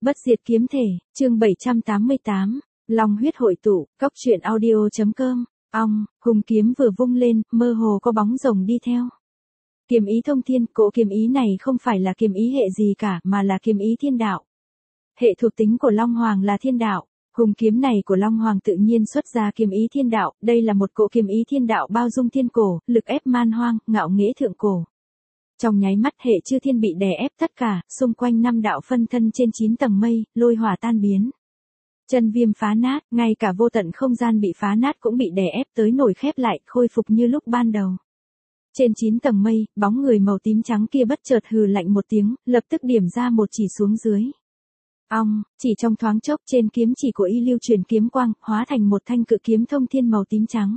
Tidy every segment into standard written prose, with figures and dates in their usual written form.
Bất diệt kiếm thể, chương 788, Long huyết hội tụ, cóc truyện audio.com, hùng kiếm vừa vung lên, mơ hồ có bóng rồng đi theo. Kiếm ý thông thiên, cỗ kiếm ý này không phải là kiếm ý hệ gì cả mà là kiếm ý thiên đạo. Hệ thuộc tính của Long Hoàng là thiên đạo, hùng kiếm này của Long Hoàng tự nhiên xuất ra kiếm ý thiên đạo, đây là một cỗ kiếm ý thiên đạo bao dung thiên cổ, lực ép man hoang, ngạo nghễ thượng cổ. Trong nháy mắt hệ chư thiên bị đè ép tất cả, xung quanh 5 đạo phân thân trên 9 tầng mây, lôi hỏa tan biến. Chân viêm phá nát, ngay cả vô tận không gian bị phá nát cũng bị đè ép tới nổi khép lại, khôi phục như lúc ban đầu. Trên 9 tầng mây, bóng người màu tím trắng kia bất chợt hừ lạnh một tiếng, lập tức điểm ra một chỉ xuống dưới. Chỉ trong thoáng chốc trên kiếm chỉ của y lưu truyền kiếm quang, hóa thành một thanh cự kiếm thông thiên màu tím trắng.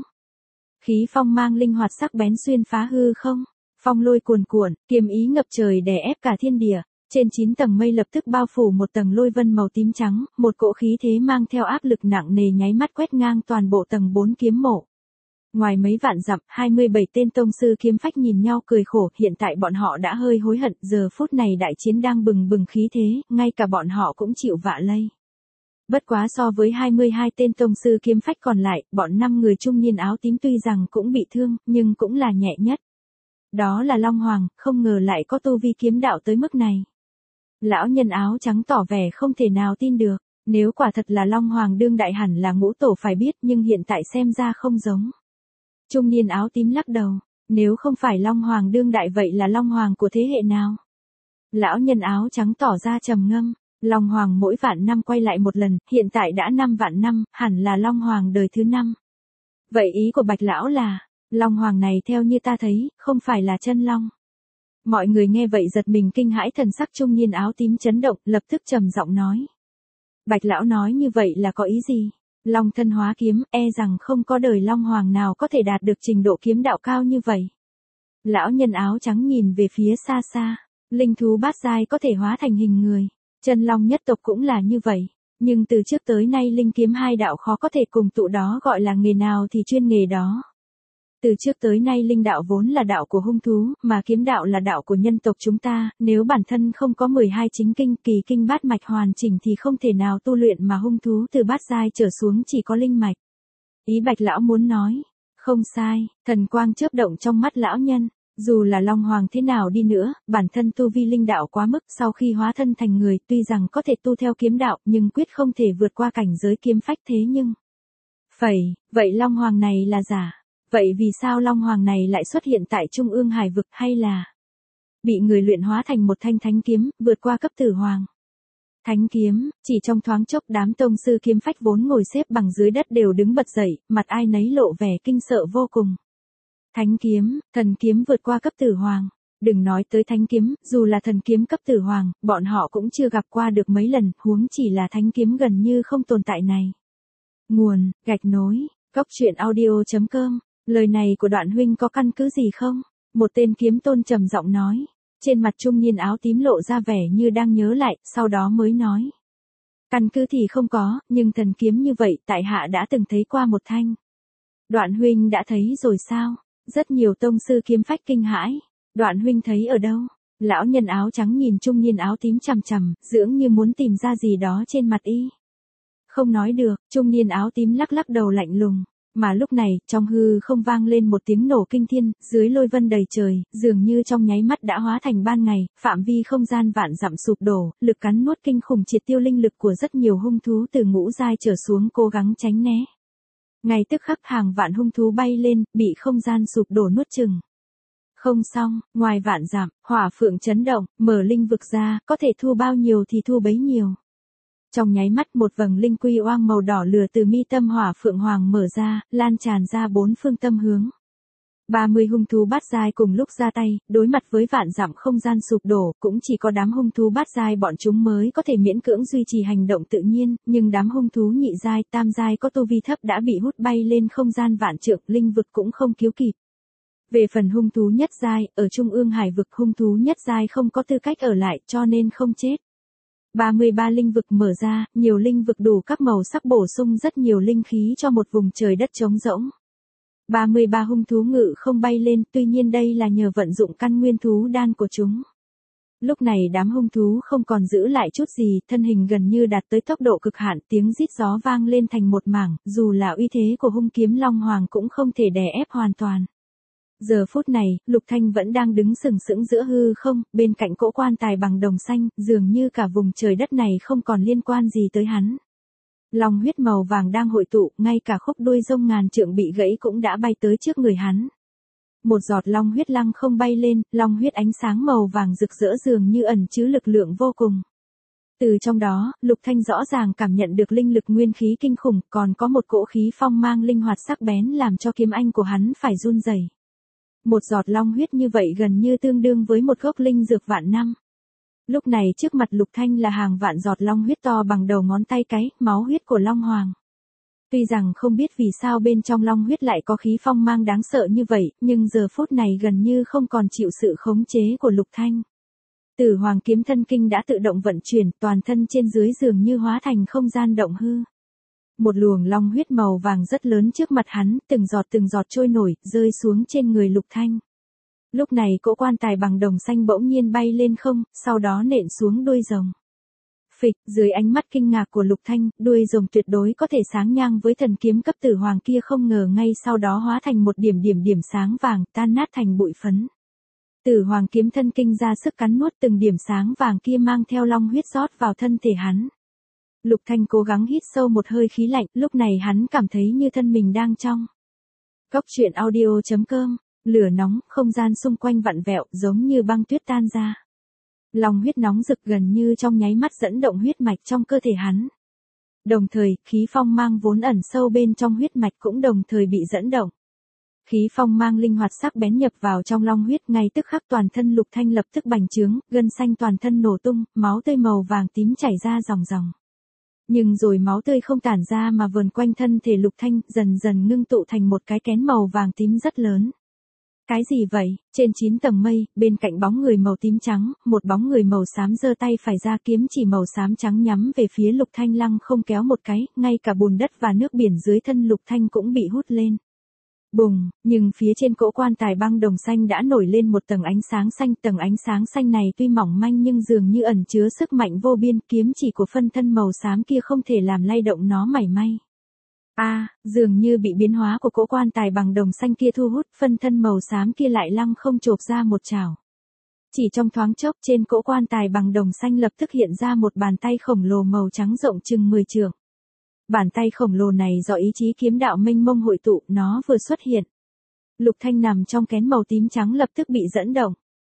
Khí phong mang linh hoạt sắc bén xuyên phá hư không. Phong lôi cuồn cuộn, kiếm ý ngập trời đè ép cả thiên địa, trên 9 tầng mây lập tức bao phủ một tầng lôi vân màu tím trắng, một cỗ khí thế mang theo áp lực nặng nề nháy mắt quét ngang toàn bộ tầng 4 kiếm mộ. Ngoài mấy vạn dặm, 27 tên tông sư kiếm phách nhìn nhau cười khổ, hiện tại bọn họ đã hơi hối hận, giờ phút này đại chiến đang bừng bừng khí thế, ngay cả bọn họ cũng chịu vạ lây. Bất quá so với 22 tên tông sư kiếm phách còn lại, bọn 5 người trung niên áo tím tuy rằng cũng bị thương, nhưng cũng là nhẹ nhất. Đó là Long Hoàng, không ngờ lại có tu vi kiếm đạo tới mức này. Lão nhân áo trắng tỏ vẻ không thể nào tin được, nếu quả thật là Long Hoàng đương đại hẳn là ngũ tổ phải biết nhưng hiện tại xem ra không giống. Trung niên áo tím lắc đầu, nếu không phải Long Hoàng đương đại vậy là Long Hoàng của thế hệ nào? Lão nhân áo trắng tỏ ra trầm ngâm, Long Hoàng mỗi vạn năm quay lại một lần, hiện tại đã 5 vạn năm, hẳn là Long Hoàng đời thứ 5. Vậy ý của Bạch Lão là... Long Hoàng này theo như ta thấy, không phải là chân long. Mọi người nghe vậy giật mình kinh hãi, thần sắc trung niên áo tím chấn động, lập tức trầm giọng nói. Bạch Lão nói như vậy là có ý gì? Long thân hóa kiếm, e rằng không có đời Long Hoàng nào có thể đạt được trình độ kiếm đạo cao như vậy. Lão nhân áo trắng nhìn về phía xa xa, linh thú bát giai có thể hóa thành hình người, chân long nhất tộc cũng là như vậy. Nhưng từ trước tới nay linh kiếm hai đạo khó có thể cùng tụ, đó gọi là nghề nào thì chuyên nghề đó. Từ trước tới nay linh đạo vốn là đạo của hung thú, mà kiếm đạo là đạo của nhân tộc chúng ta, nếu bản thân không có 12 chính kinh, kỳ kinh bát mạch hoàn chỉnh thì không thể nào tu luyện, mà hung thú từ bát giai trở xuống chỉ có linh mạch. Ý Bạch Lão muốn nói, không sai, thần quang chớp động trong mắt lão nhân, dù là Long Hoàng thế nào đi nữa, bản thân tu vi linh đạo quá mức, sau khi hóa thân thành người tuy rằng có thể tu theo kiếm đạo, nhưng quyết không thể vượt qua cảnh giới kiếm phách thế nhưng. Vậy Long Hoàng này là giả. Vậy vì sao Long Hoàng này lại xuất hiện tại Trung ương Hải vực, hay là bị người luyện hóa thành một thanh thánh kiếm, vượt qua cấp tử hoàng? Thánh kiếm, chỉ trong thoáng chốc đám tông sư kiếm phách vốn ngồi xếp bằng dưới đất đều đứng bật dậy, mặt ai nấy lộ vẻ kinh sợ vô cùng. Thánh kiếm, thần kiếm vượt qua cấp tử hoàng. Đừng nói tới thánh kiếm, dù là thần kiếm cấp tử hoàng, bọn họ cũng chưa gặp qua được mấy lần, huống chỉ là thánh kiếm gần như không tồn tại này. Nguồn, gạch nối, cóc truyện audio.com. Lời này của Đoạn huynh có căn cứ gì không? Một tên kiếm tôn trầm giọng nói. Trên mặt trung niên áo tím lộ ra vẻ như đang nhớ lại, sau đó mới nói. Căn cứ thì không có, nhưng thần kiếm như vậy tại hạ đã từng thấy qua một thanh. Đoạn huynh đã thấy rồi sao? Rất nhiều tông sư kiếm phách kinh hãi. Đoạn huynh thấy ở đâu? Lão nhân áo trắng nhìn trung niên áo tím chằm chằm, dường như muốn tìm ra gì đó trên mặt y. Không nói được, trung niên áo tím lắc lắc đầu lạnh lùng. Mà lúc này, trong hư không vang lên một tiếng nổ kinh thiên, dưới lôi vân đầy trời, dường như trong nháy mắt đã hóa thành ban ngày, phạm vi không gian vạn dặm sụp đổ, lực cắn nuốt kinh khủng triệt tiêu linh lực của rất nhiều hung thú từ ngũ giai trở xuống cố gắng tránh né. Ngay tức khắc hàng vạn hung thú bay lên, bị không gian sụp đổ nuốt chừng. Không xong, ngoài vạn dặm, hỏa phượng chấn động, mở linh vực ra, có thể thu bao nhiêu thì thu bấy nhiêu. Trong nháy mắt một vầng linh quy oang màu đỏ lửa từ mi tâm hỏa phượng hoàng mở ra, lan tràn ra 4 phương tâm hướng. 30 hung thú bát giai cùng lúc ra tay, đối mặt với vạn dặm không gian sụp đổ, cũng chỉ có đám hung thú bát giai bọn chúng mới có thể miễn cưỡng duy trì hành động tự nhiên, nhưng đám hung thú nhị giai, tam giai có tu vi thấp đã bị hút bay lên không gian vạn trượng, linh vực cũng không cứu kịp. Về phần hung thú nhất giai, ở Trung ương Hải vực hung thú nhất giai không có tư cách ở lại cho nên không chết. 33 linh vực mở ra, nhiều linh vực đủ các màu sắc bổ sung rất nhiều linh khí cho một vùng trời đất trống rỗng. 33 hung thú ngự không bay lên, tuy nhiên đây là nhờ vận dụng căn nguyên thú đan của chúng. Lúc này đám hung thú không còn giữ lại chút gì, thân hình gần như đạt tới tốc độ cực hạn, tiếng rít gió vang lên thành một mảng, dù là uy thế của hung kiếm Long Hoàng cũng không thể đè ép hoàn toàn. Giờ phút này, Lục Thanh vẫn đang đứng sừng sững giữa hư không, bên cạnh cỗ quan tài bằng đồng xanh, dường như cả vùng trời đất này không còn liên quan gì tới hắn. Long huyết màu vàng đang hội tụ, ngay cả khúc đuôi rông ngàn trượng bị gãy cũng đã bay tới trước người hắn. Một giọt long huyết lăng không bay lên, long huyết ánh sáng màu vàng rực rỡ dường như ẩn chứa lực lượng vô cùng. Từ trong đó, Lục Thanh rõ ràng cảm nhận được linh lực nguyên khí kinh khủng, còn có một cỗ khí phong mang linh hoạt sắc bén làm cho kiếm anh của hắn phải run rẩy. Một giọt long huyết như vậy gần như tương đương với một gốc linh dược vạn năm. Lúc này trước mặt Lục Thanh là hàng vạn giọt long huyết to bằng đầu ngón tay cái, máu huyết của Long Hoàng. Tuy rằng không biết vì sao bên trong long huyết lại có khí phong mang đáng sợ như vậy, nhưng giờ phút này gần như không còn chịu sự khống chế của Lục Thanh. Tử Hoàng kiếm thân kinh đã tự động vận chuyển, toàn thân trên dưới dường như hóa thành không gian động hư. Một luồng long huyết màu vàng rất lớn trước mặt hắn, từng giọt trôi nổi, rơi xuống trên người Lục Thanh. Lúc này cỗ quan tài bằng đồng xanh bỗng nhiên bay lên không, sau đó nện xuống đuôi rồng. Phịch, dưới ánh mắt kinh ngạc của Lục Thanh, đuôi rồng tuyệt đối có thể sáng ngang với thần kiếm cấp Tử Hoàng kia không ngờ ngay sau đó hóa thành một điểm sáng vàng, tan nát thành bụi phấn. Tử Hoàng kiếm thân kinh ra sức cắn nuốt từng điểm sáng vàng kia mang theo long huyết rót vào thân thể hắn. Lục Thanh cố gắng hít sâu một hơi khí lạnh, lúc này hắn cảm thấy như thân mình đang trong. Cốc truyện audio.com, lửa nóng, không gian xung quanh vặn vẹo, giống như băng tuyết tan ra. Long huyết nóng rực gần như trong nháy mắt dẫn động huyết mạch trong cơ thể hắn. Đồng thời, khí phong mang vốn ẩn sâu bên trong huyết mạch cũng đồng thời bị dẫn động. Khí phong mang linh hoạt sắc bén nhập vào trong long huyết, ngay tức khắc toàn thân Lục Thanh lập tức bành trướng, gân xanh toàn thân nổ tung, máu tươi màu vàng tím chảy ra ròng ròng. Nhưng rồi máu tươi không tản ra mà vờn quanh thân thể Lục Thanh, dần dần ngưng tụ thành một cái kén màu vàng tím rất lớn. Cái gì vậy? Trên 9 tầng mây, bên cạnh bóng người màu tím trắng, một bóng người màu xám giơ tay phải ra, kiếm chỉ màu xám trắng nhắm về phía Lục Thanh lăng không kéo một cái, ngay cả bùn đất và nước biển dưới thân Lục Thanh cũng bị hút lên. Bùng, nhưng phía trên cỗ quan tài băng đồng xanh đã nổi lên một tầng ánh sáng xanh, tầng ánh sáng xanh này tuy mỏng manh nhưng dường như ẩn chứa sức mạnh vô biên, kiếm chỉ của phân thân màu xám kia không thể làm lay động nó mảy may. Dường như bị biến hóa của cỗ quan tài bằng đồng xanh kia thu hút, phân thân màu xám kia lại lăng không chộp ra một chảo. Chỉ trong thoáng chốc trên cỗ quan tài bằng đồng xanh lập tức hiện ra một bàn tay khổng lồ màu trắng rộng chừng 10 trượng. Bàn tay khổng lồ này do ý chí kiếm đạo mênh mông hội tụ, nó vừa xuất hiện. Lục Thanh nằm trong kén màu tím trắng lập tức bị dẫn động.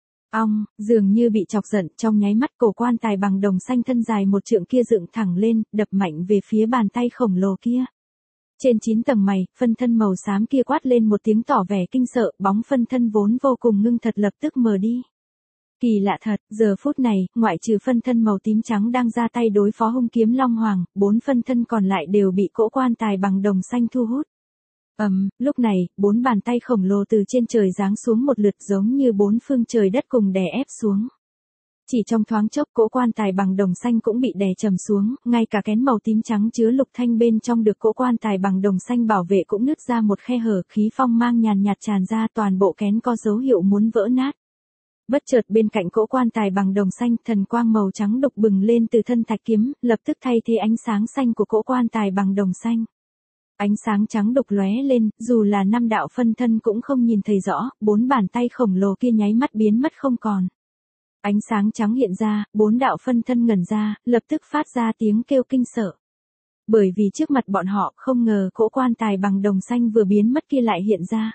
Dường như bị chọc giận, trong nháy mắt cổ quan tài bằng đồng xanh thân dài 1 trượng kia dựng thẳng lên, đập mạnh về phía bàn tay khổng lồ kia. Trên 9 tầng mày, phân thân màu xám kia quát lên một tiếng tỏ vẻ kinh sợ, bóng phân thân vốn vô cùng ngưng thật lập tức mờ đi. Kỳ lạ thật, giờ phút này, ngoại trừ phân thân màu tím trắng đang ra tay đối phó hung kiếm Long Hoàng, 4 phân thân còn lại đều bị cỗ quan tài bằng đồng xanh thu hút. Lúc này, 4 bàn tay khổng lồ từ trên trời giáng xuống một lượt giống như 4 phương trời đất cùng đè ép xuống. Chỉ trong thoáng chốc cỗ quan tài bằng đồng xanh cũng bị đè trầm xuống, ngay cả kén màu tím trắng chứa Lục Thanh bên trong được cỗ quan tài bằng đồng xanh bảo vệ cũng nứt ra một khe hở, khí phong mang nhàn nhạt tràn ra, toàn bộ kén có dấu hiệu muốn vỡ nát. Bất chợt bên cạnh cỗ quan tài bằng đồng xanh, thần quang màu trắng đục bừng lên từ thân thạch kiếm, lập tức thay thế ánh sáng xanh của cỗ quan tài bằng đồng xanh. Ánh sáng trắng đục lóe lên, dù là 5 đạo phân thân cũng không nhìn thấy rõ, 4 bàn tay khổng lồ kia nháy mắt biến mất không còn. Ánh sáng trắng hiện ra, 4 đạo phân thân ngẩn ra, lập tức phát ra tiếng kêu kinh sợ. Bởi vì trước mặt bọn họ không ngờ cỗ quan tài bằng đồng xanh vừa biến mất kia lại hiện ra.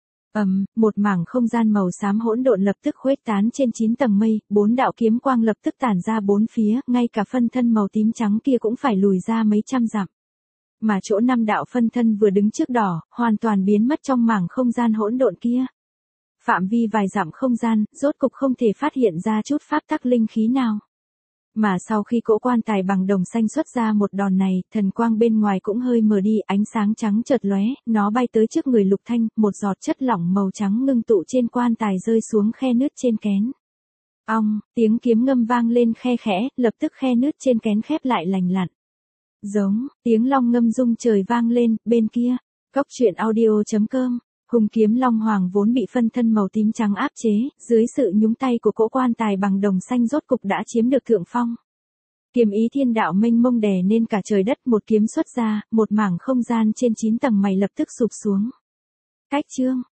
Một mảng không gian màu xám hỗn độn lập tức khuếch tán trên 9 tầng mây, 4 đạo kiếm quang lập tức tản ra bốn phía, ngay cả phân thân màu tím trắng kia cũng phải lùi ra mấy trăm dặm. Mà chỗ 5 đạo phân thân vừa đứng trước đỏ, hoàn toàn biến mất trong mảng không gian hỗn độn kia. Phạm vi vài dặm không gian, rốt cục không thể phát hiện ra chút pháp tắc linh khí nào. Mà sau khi cỗ quan tài bằng đồng xanh xuất ra một đòn này, thần quang bên ngoài cũng hơi mờ đi, ánh sáng trắng chợt lóe, nó bay tới trước người Lục Thanh, một giọt chất lỏng màu trắng ngưng tụ trên quan tài rơi xuống khe nứt trên kén. Tiếng kiếm ngâm vang lên khe khẽ, lập tức khe nứt trên kén khép lại lành lặn. Tiếng long ngâm rung trời vang lên, bên kia, cốc truyện audio.com Hùng kiếm long hoàng vốn bị phân thân màu tím trắng áp chế, dưới sự nhúng tay của cỗ quan tài bằng đồng xanh rốt cục đã chiếm được thượng phong. Kiếm ý thiên đạo mênh mông đè nên cả trời đất, một kiếm xuất ra, một mảng không gian trên 9 tầng mày lập tức sụp xuống. Cách chương